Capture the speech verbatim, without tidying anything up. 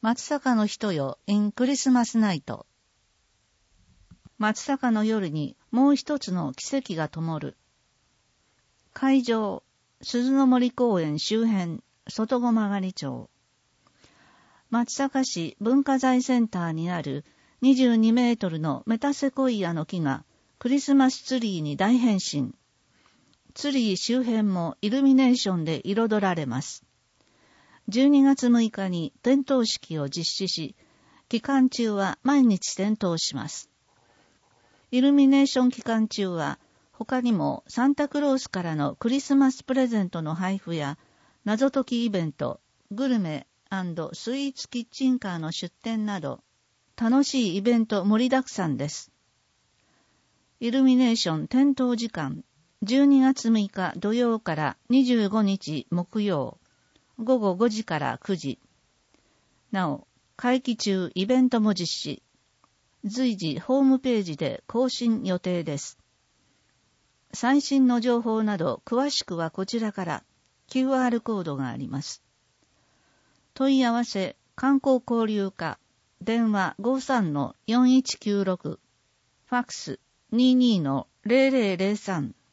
松坂の人よ in クリスマスナイト。松坂の夜にもう一つの奇跡が灯る。会場、鈴の森公園周辺、外駒曲町。松坂市文化財センターにあるにじゅうにメートルのメタセコイアの木がクリスマスツリーに大変身。ツリー周辺もイルミネーションで彩られます。じゅうにがつむいかに点灯式を実施し、期間中は毎日点灯します。イルミネーション期間中は、他にもサンタクロースからのクリスマスプレゼントの配布や、謎解きイベント、グルメ&スイーツキッチンカーの出店など、楽しいイベント盛りだくさんです。イルミネーション点灯時間、じゅうにがつむいか土曜からにじゅうごにち木曜、ごごごじからくじ。なお、会期中イベントも実施。随時ホームページで更新予定です。最新の情報など詳しくはこちらから キューアール コードがあります。問い合わせ観光交流課電話 ごじゅうさんのよんいちきゅうろく ファックス にじゅうにのゼロゼロゼロさん